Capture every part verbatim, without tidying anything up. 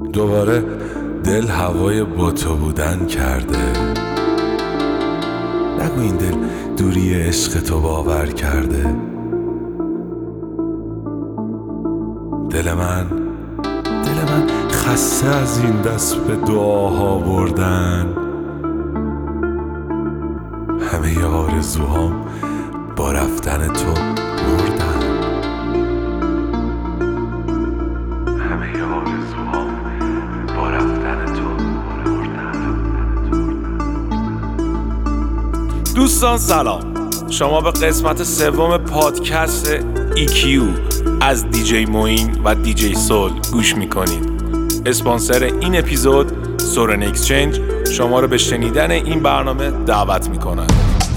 دوباره دل هوای با تو بودن کرده. نگو این دل دوری عشق تو باور کرده. دل من دل من خسته از این دست به دعاها بردن. همه آرزوهام با رفتن تو مردن. همه آرزوهام با رفتن تو مردن. دوستان سلام، شما به قسمت سوم پادکست ای کیو از دیجی موین و دیجی سول گوش میکنید. اسپانسر این اپیزود سورن اکسچنج شما رو به شنیدن این برنامه دعوت میکنند.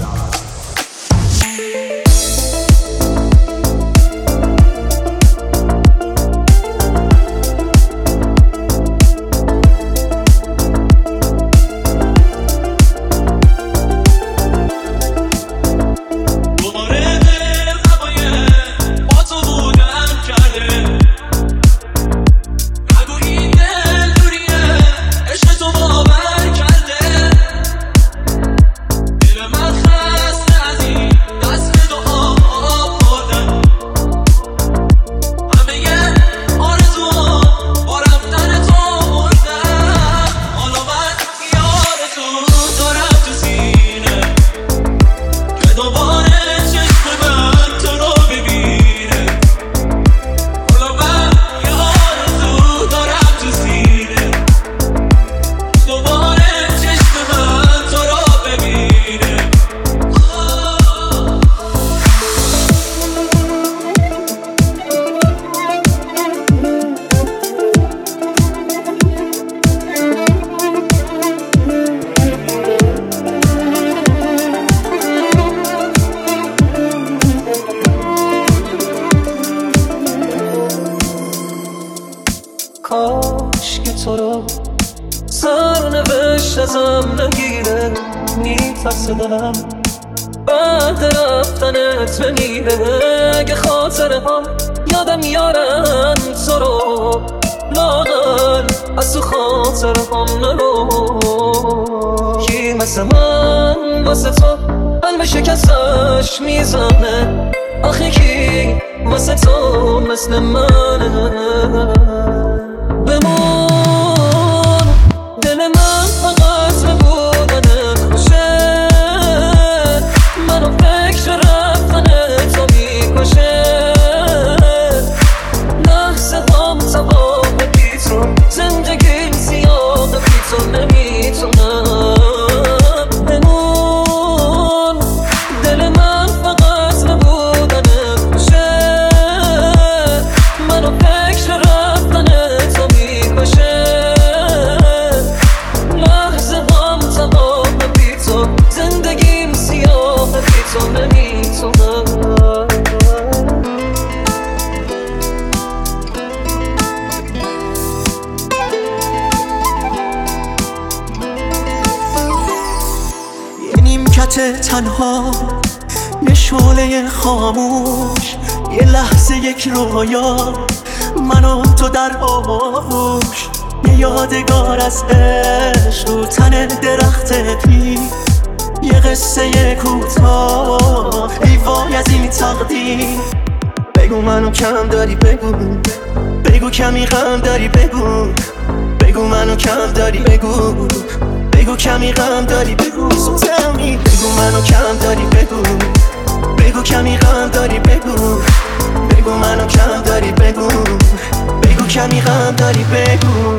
کاش که تو رو سرنوشت ازم نگیره. میترسدم بعد رفتنت بمیره. اگه خاطره ها یادم میارن تو رو، لاغر از تو خاطره هم نرو. کی مثل من واسه تو قلب شکستش میزنه؟ آخه کی واسه تو مثل منه؟ بمون دل من فقط به بودن خوشه. منو فکر رفتن تو میکشه. لحظه هم تباه بی تو، زندگی زیاد بی تو نمیتونم. بمون دل من فقط به بودن خوشه. منو فکر رفتن تو میکشه. لحظه هم تباه بی تو، زندگیم سیاه بی تو نمیتونم. یه نیمکت تنها، یه شعله خاموش، یه لحظه یک رویا، من و تو در آغوش. یه یادگار از عشق رو تن درخت پیر. یه قصه کوتاه، ای وای از این تقدیر. بگو منو کم داری، بگو بگو کمی غم داری، بگو بگو منو کم داری، بگو بگو کمی غم داری، بگو So tell me. بگو منو کم داری، بگو بگو کمی غم داری، بگو بگو منو کم داری، بگو بگو کمی غم داری، بگو.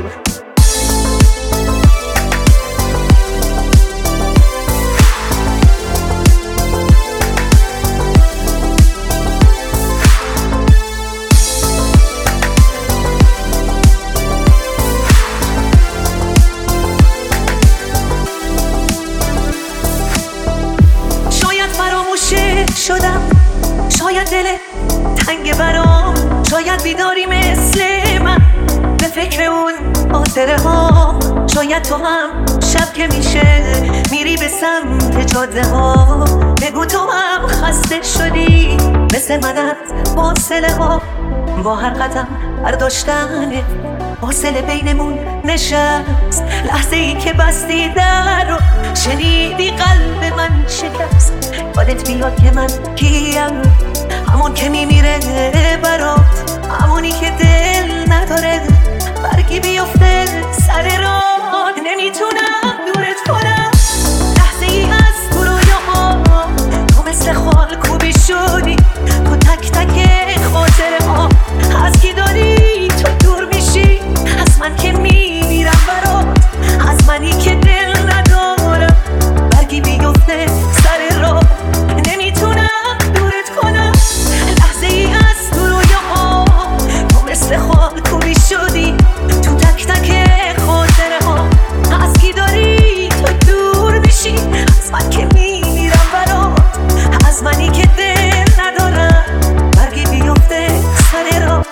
شدم شاید دل تنگ برام، شاید بیداری مثل من به فکر اون خاطره ها. شاید تو هم شب که میشه میری به سمت جاده ها. بگو تو هم خسته شدی مثل من از فاصله ها. با هر قدم برداشتن فاصله بینمون نشست، لحظه ای که بستی در رو شنیدی قلب من شکست. یادت بیاد که من کیم، همون که میمیره برات، همونی که دل نداره برگی بیفته سر راه. نمیتونم دورت کنم، لحظه ای از تو رویاها، تو مثل خال کوبی شدی تو تک تک خاطره ها. از کی داری تو دور میشی، از من که میمیرم برات، از منی که دل ندارم برگی بیفته سر راه. نمیتونم دورت کنم، لحظه ای از تو رویاها، تو مثل خال کوبی شدی تو تک تک خاطره ها. از کی داری تو دور میشی، از من که میمیرم برات، از منی که دل ندارم برگی بیفته سر راه.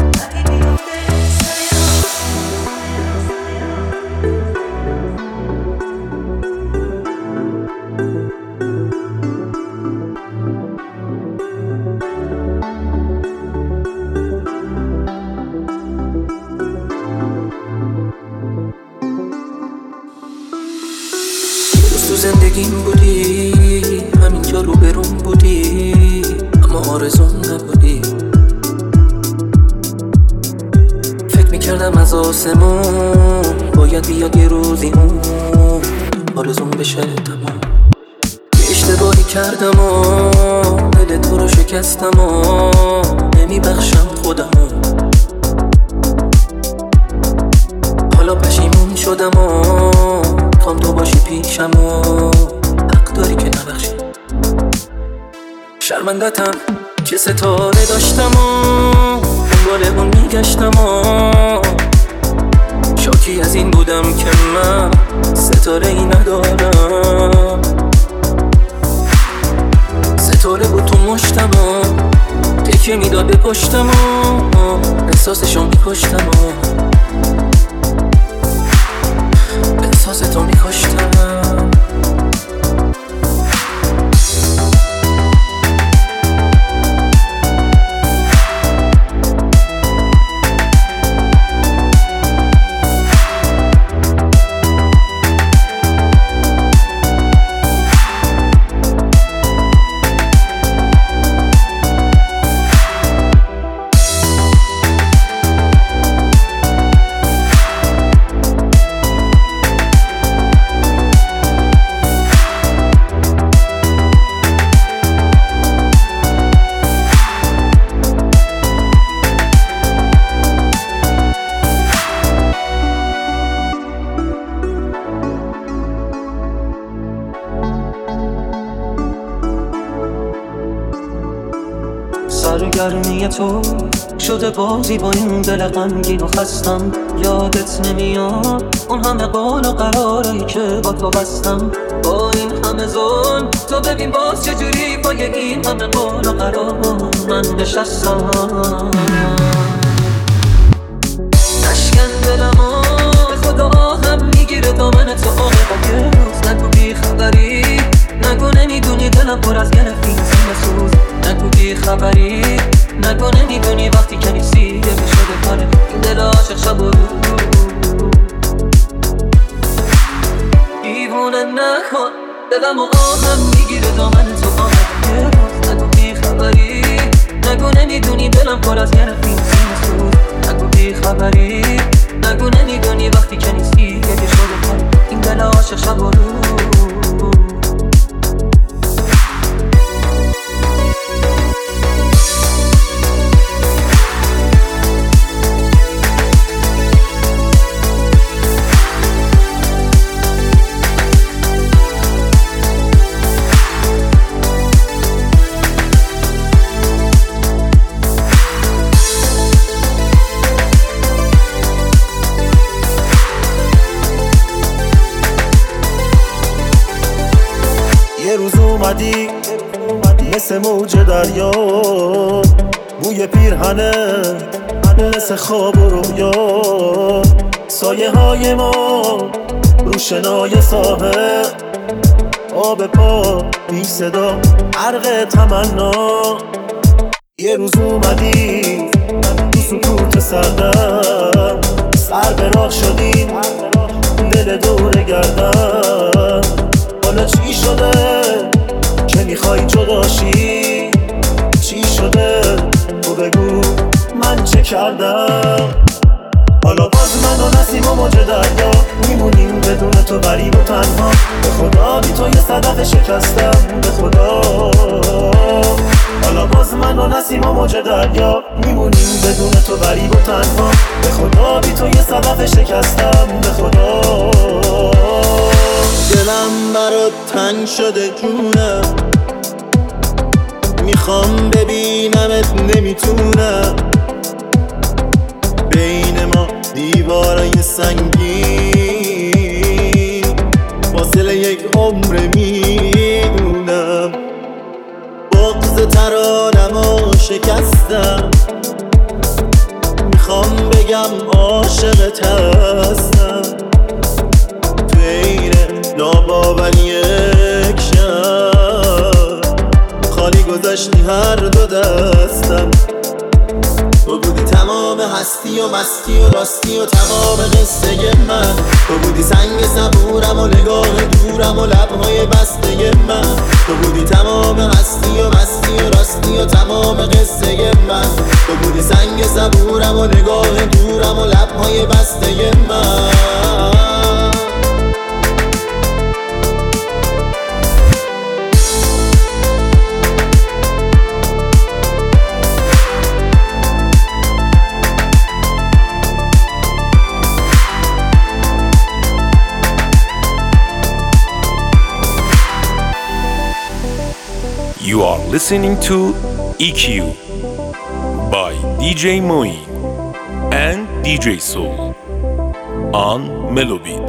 تو زندگیم بودی، همینجا رو برون بودی، اما آرزوم نبودی. فکر میکردم از آسمون باید بیاد یه روزی اون آرزوم بشه تمام. یه اشتباهی کردم و دل تو رو شکستم و نمیبخشم خودمو. حالا پشیمون شدم و خوام تو باشی پیشم و حق داری که نبخشی. شرمندتم که ستاره داشتم و دنبال اون میگشتم و شاکی از این بودم که من ستاره ای ندارم. ستاره بود تو مشتم و تکیه میداد به پشتم و احساسشو میکشتم و احساس تو میکشتم. سرگرمی تو شده بازی با این دل غمگین و خستم. یادت نمیاد اون همه قول و قراری که با تو بستم. با این همه ظلم تو ببین باز چجوری با این همه قول و قرار من نشستم. نشکن دلمو به خدا هم میگیره دامن تو آقه با یه روز. نگو بی خبری، نگو نمیدونی دلم پر از گرفتین سینه سوز. نگو بی خبری، نگو نمیدونی وقتی که نیستی یه شده کاره این دل عاشق شب و رو. دیوونه نکن دلم و آهم میگیره دامن تو آمد یه روز. نگو بی خبری، نگو نمیدونی دلم پر از گرفتین سینه سوز. نگو بی خبری، نگو نمیدونی وقتی که نیستی یه شده کاره این دل عاشق شب و رو. یه روز اومدی مثل موج دریا، بوی پیرهنه مثل خواب و رویا. سایه های ما رو شنای ساحل، آب پا بی صدا غرق تمنا. یه روز اومدی تو سکوت سردم، سر به راه شدیم دل دور گردن. حالا چی شده که میخوای جداشی؟ چی شده تو بگو من چه کردم؟ حالا باز من و نسیم و موج دریا میمونیم بدون تو غریب و تنها. به خدا بی تو یه صدف شکستم، به خدا. حالا باز من و نسیم و موج دریا میمونیم بدون تو غریب و تنها. به خدا بی تو یه صدف شکستم، به خدا. دلم برات تنگ شده جونم، میخوام ببینمت نمیتونم. بین ما دیوارای سنگین فاصله یک عمر میدونم. بغض ترانمو شکستم، میخوام بگم عاشقت هستم. تو این ناباوری یک شب خالی گذاشتی هر دو دستم. تو بودی تمام هستی و مستی و راستی و تمام قصه من. تو بودی سنگ صبورم و نگاه دورم و لبهای بسته من. تو بودی تمام هستی و مستی و راستی و تمام قصه من. تو بودی سنگ صبورم و نگاه دورم و لبهای بسته من. You are listening to E Q by D J Moin and D J Soul on Melobit.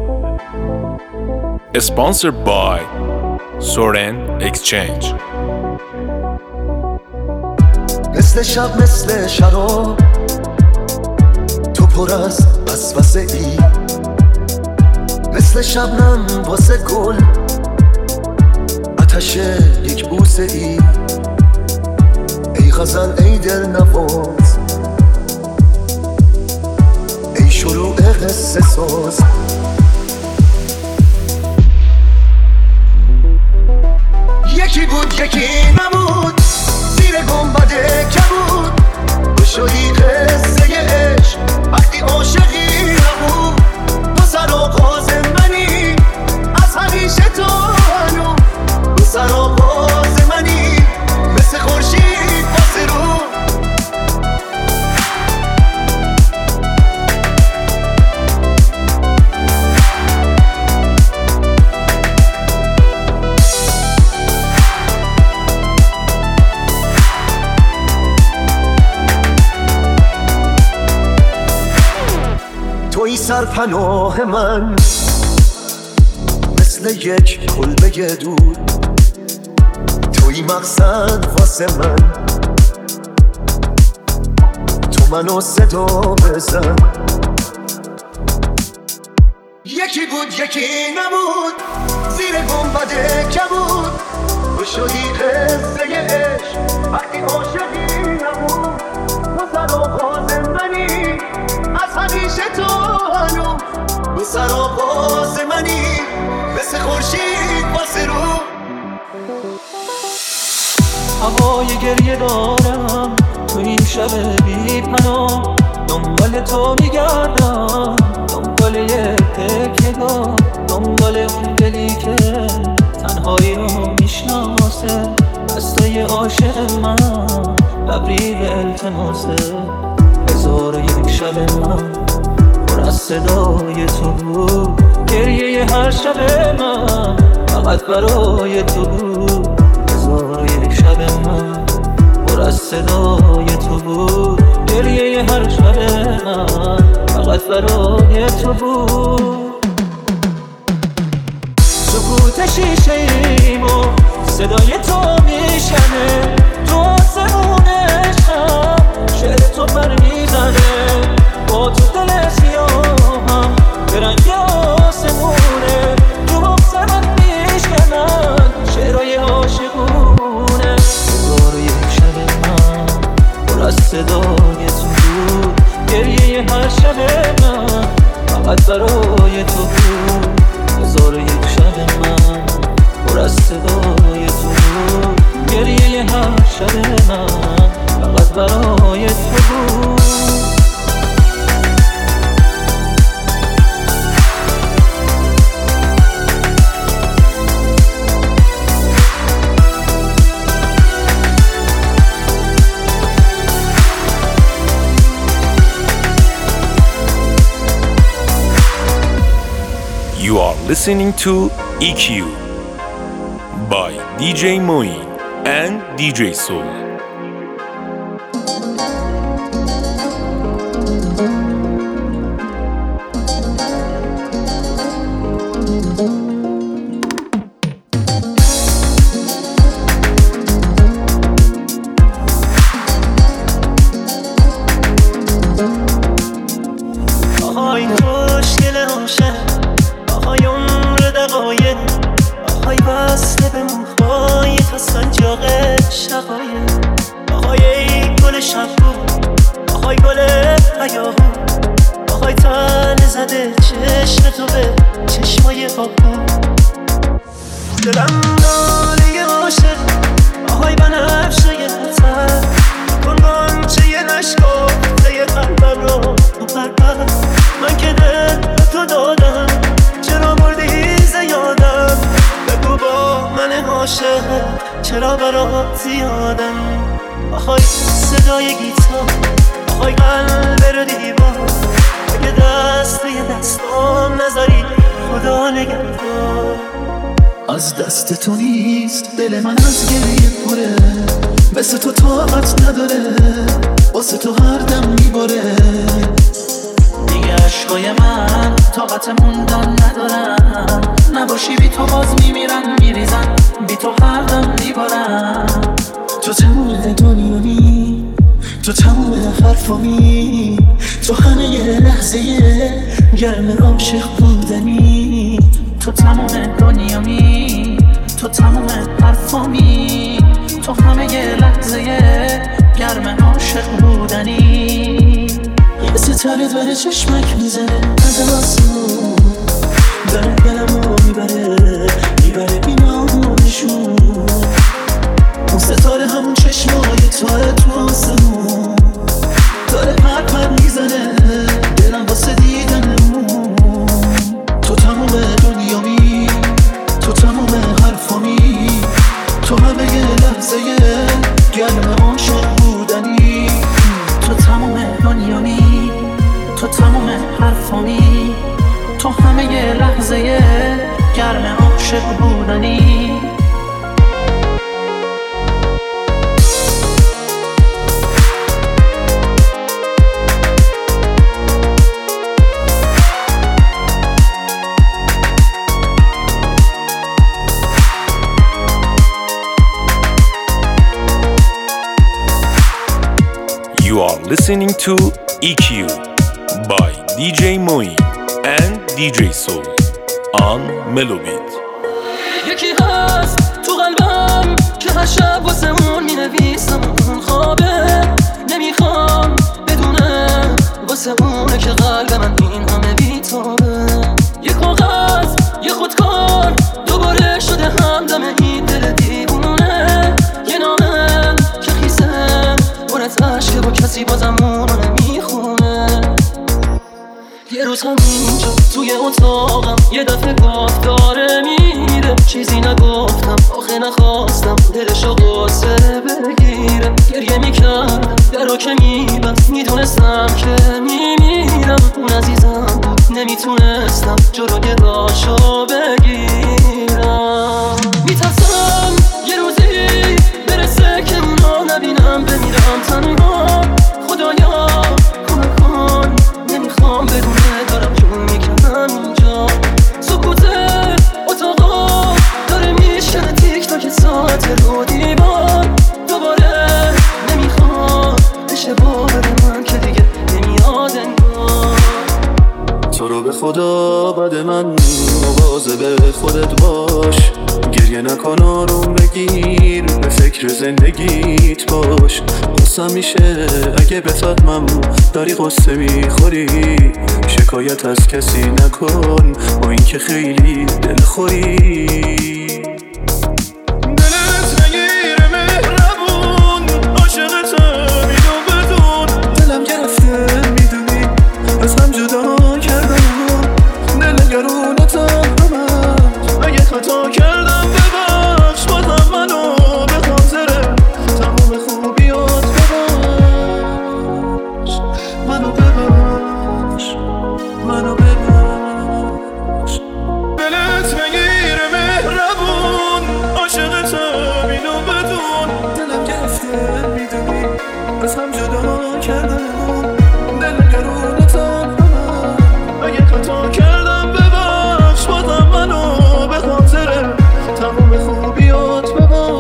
Sponsored by Soren Exchange. مثل شب مثل شراب تو پر از وسوسه ای، مثل شبنم واسه گل آتش یک بوسه ای. ای غزل ای دل نواز، ای شروع قصه ساز. یکی بود یکی نبود، زیر گنبد کبود. تو شدی قصه عشق وقتی عاشقی نبود. تو سر آغاز منی از همیشه تو هنو. تو سر آغاز منی مثل خورشید واسه رو. توی سرپناه من مثل یک کلبه دور. توی مقصد واسه من، تو منو صدا بزن. یکی بود یکی نبود، زیر گنبد کبود. تو شدی قصه عشق وقتی عاشقی نبود. تو سر آغاز منی از همیشه تو هنو. تو سر آغاز منی مثل خورشید واسه رو. هوای گریه دارم تو این شب بی پناه. دنبال تو میگردم، دنبال یه تکیه‌گاه، دنبال اون دلی که تنهایی رو میشناسه. دستای عاشق من لبریب التماسه. هزار و یک شب من پر از صدای تو بود. گریه هر شب من فقط برای تو بود. هزار و یک شب من پر از صدای تو بود. گریه هر شب من فقط برای تو بود. سکوت شیشه ایمو صدای تو میشنه. تو آسمونشم شعر تو پر میزنه. با تو دل سیاهم به رنگ آسمونه. تو بغز من میشکنن شعرهای عاشقونه. هزار و یک شب من پر از صدای تو بود. گریه هر شب من فقط برای تو بود. هزار و یک شب من پر از صدای تو بود. گریه هر شب من فقط برای تو بود. You are listening to E Q by D J Moin and D J Soul. آهای خوشگل عاشق، آهای عمر دقایق، آهای وصله به موهای تا سنجاق شقایق، آهای ای گل شبگو، آهای گل هیاهو، آهای تن زده چشم تو به چشمای آبو. دلم ناله عاشق، آهای بنفشه خطر، کن گانچه یه نشکافته یه قلبم رو بربر. من که دل به تو دادم، چرا بردی زیادم؟ بگو با من عاشق چرا برات زیادم؟ آهای صدای گیتار، آهای قلب رو دیوار، اگه دست یه دستام نذاری خدا نگهدار. از دست تو نیست دل من از گریه پره، مثل تو طاقت نداره، واسه تو هر دم میباره. دیگه عشقای من طاقت موندن ندارن، نباشی بی تو باز میمیرن میریزن، بی تو هر دم میبارن. تو تموم دنیایی، تو تموم حرفامی، تو همه یه لحظه گرم عاشق بودنی. تو تموم دنیایی، تو تموم حرفامی، تو همه یه لحظه گرم عاشق بودنی. یه ستاره داره چشمک میزنه از آسمون، داره دلمو میبره میبره بینامونشون. اون ستاره همون چشمای توه تو آسمون، داره پر پر میزنه دلم واسه دیدنمون. تو تموم دنیامی، تو تموم حرفامی، تو همه یه لحظه گرم عاشق بودنی. تو تموم دنیامی، تو تموم حرفامی، تو همه یه لحظه گرم عاشق بودنی. You are listening to E Q by D J Moin and D J Soul on Melobit. یکی هست تو قلبم که هر شب واسه اون می نویسم، اون خوابه نمیخوام بدونه واسه اونه که قلب من این همه بیتابه. یه کاغذ یه خودکار دوباره شده همدم این دل دیوونه. یه نامه که خیسه پر از عشقه با کسی بازم اونو نمیخونه. یه روز همینجا توی اتاقم یه دفعه گفت داره میره، چیزی نگفتم آخه نخواستم دلشو قصه بگیرم. گریه میکردم درو که میبست، میدونستم که میمیرم. اون عزیزم بود نمیتونستم جلوی راشو بگیرم. میترسم یه روزی برسه که اونو نبینم، بمیرم تنها. خدایا کمک کن، نمیخوام بدونه دارم جون میکنم اینجا. سکوت اتاقا داره میشکنه تیک تاک ساعت رو دیوار. دوباره نمیخوام بشه باور من که دیگه نمیاد انگار. تو رو به خدا بعد من مواظب خودت باش، گریه نکن آروم بگیر، به فکر زندگیت باش. قصه میشه اگه بفهمم داری قصه میخوری. شکایت از کسی نکن با این که خیلی دلخوری. خطا کردم ببخش بازم منو به خاطر تمام خوبیات ببخش. منو ببخش منو ببخش. دلت بگیر مهربون عاشقتم اینو بدون. دلم گرفته میدونی از هم جدا کردم. دلگرونتم همم اگه خطا کردم ببخش بازم منو به خاطر تمام خوبیات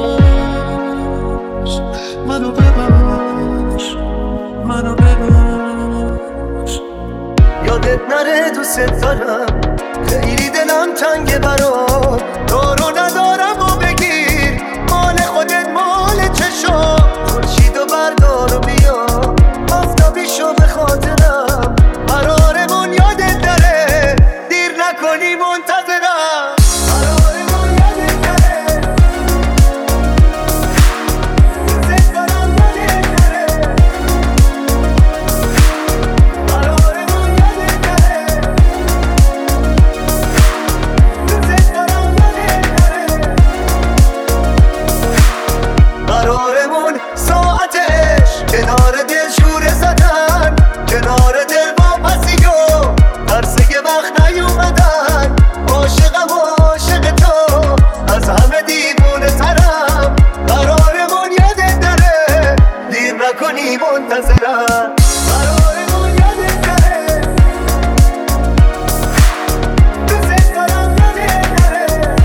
ببخش. منو ببخش منو ببخش. یادت نره دوست دارم خیلی دلم تنگه برات. دارو ندارم و بگیر مال خودت مال چشا. خورشید و بردار و بیا آفتابی شو به خاطرم. قرارمون یادت نره دیر نکنی منتظرم. قرارمون یادت نره دوست دارم یادت نره. قرارمون یادت نره دوست دارم یادت نره. قرارمون ساعتش کنار دل شوره زدن. کنار دل با پسیو درسه وقت نیومدن. عاشقم و عاشق تو از همه دیوونه ترم. قرارمون یادت نره دیر نکنی منتظرم. قرارمون یادت نره دوست دارم یادت نره.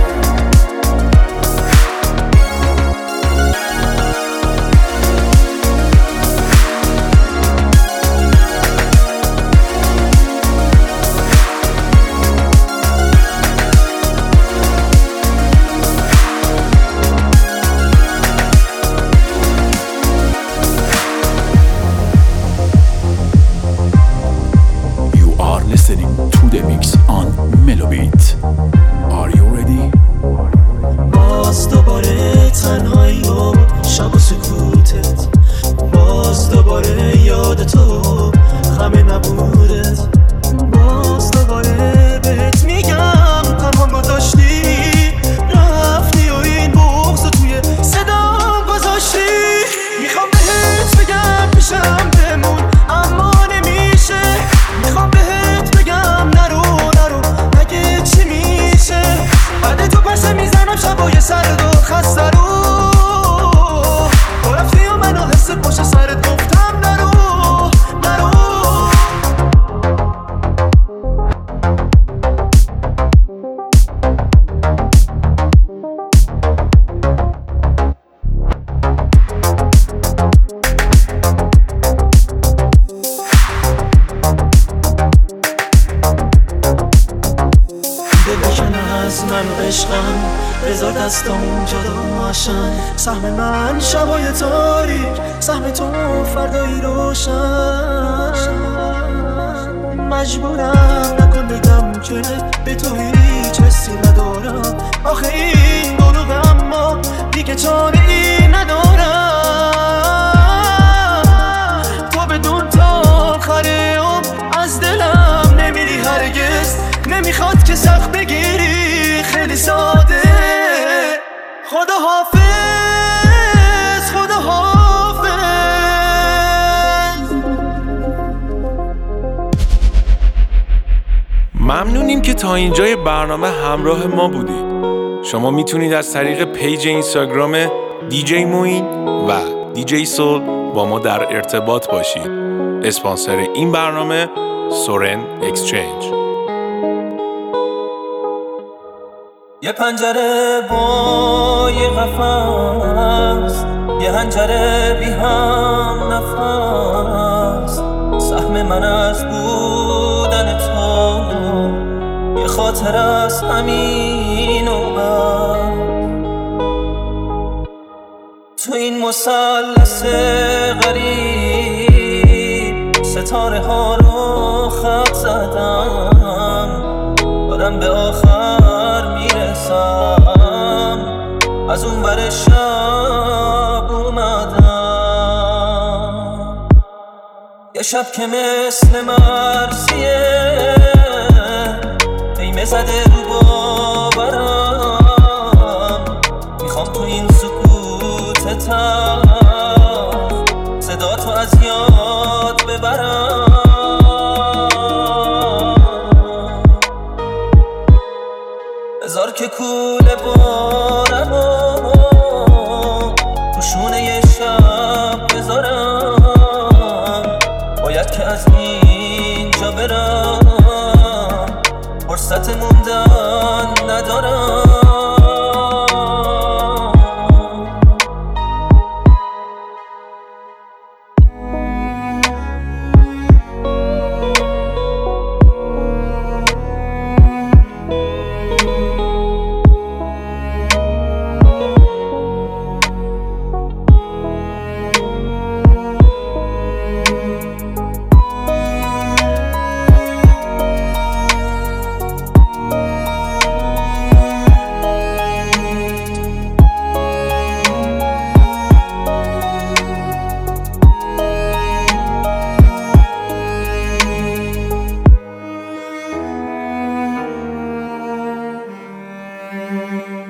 You are listening to the mix on Melobit. Are you ready? باز دوباره تنهایی و شب و سکوتت. باز دوباره یاد تو خمه نبودت. باز دوباره بهت میگم تنها گذاشتی رفتی و این بغض توی صدام گذاشتی. میخوام بهت بگم پیشم بمون اما نمیشه. میخوام بهت بگم نرو نرو نگه چی میشه. بعد تو پسه میزنم شبای سرد و خسته رو. تو رفتی و منو حس پشت سرت گفتم نرو نرو. بکن از من و عشقم بذار دستامون جدا ماشن. سهم من شبای تاریک سهم تو فردایی روشن. مجبورم نکن بگم که به تو هیچ حسی ندارم. آخه این دروغ اما دیگه چاره ای ندارم. تو بدون تا آخر عمر از دلم نمیری هرگز. نمیخواد که سخت بگیری خیلی ساده. خدا حافظ خدا حافظ. ممنونیم که تا اینجای برنامه همراه ما بودید. شما میتونید از طریق پیج اینستاگرام دیجی موین و دیجی سول با ما در ارتباط باشید. اسپانسر این برنامه سورن اکسچنج. یه پنجره با یه قفس، یه هنجره بی هم نفس. سهم من از بودن تو یه خاطر از همین و بس. مثلث غریب ستاره ها رو خط زدم، دارم به آخر میرسم، از اون بر شب اومدم. یه شب که مثل مرسیه قیمه زده رو باورم، میخوام تو این سکوت تر صدا تو از یاد ببرم. بذار که کوله بارم و روشونه یه شب بذارم، باید که از اینجا برم، فرصت موندن ندارم. Thank you.